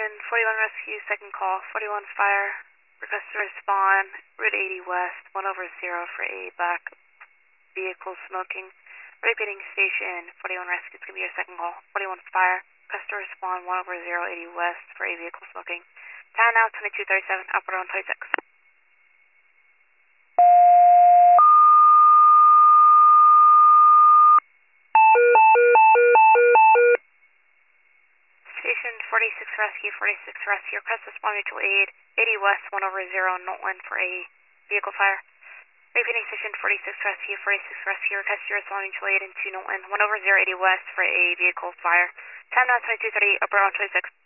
41 rescue, second call, 41 fire, request to respond, Route 80 west, 1 over 0 for a back vehicle smoking. Repeating station, 41 rescue, it's going to be your second call, 41 fire, request to respond, 1 over 0, 80 west for a vehicle smoking. Time now, 2237, upward on 26. Station 46 rescue, request to respond mutual aid, 80 west, 1 over 0, Nolan for a vehicle fire. Repeating station 46 rescue, request to respond mutual aid into Nolan, 1 over 0, 80 west for a vehicle fire. Time now 2230, upper on 26.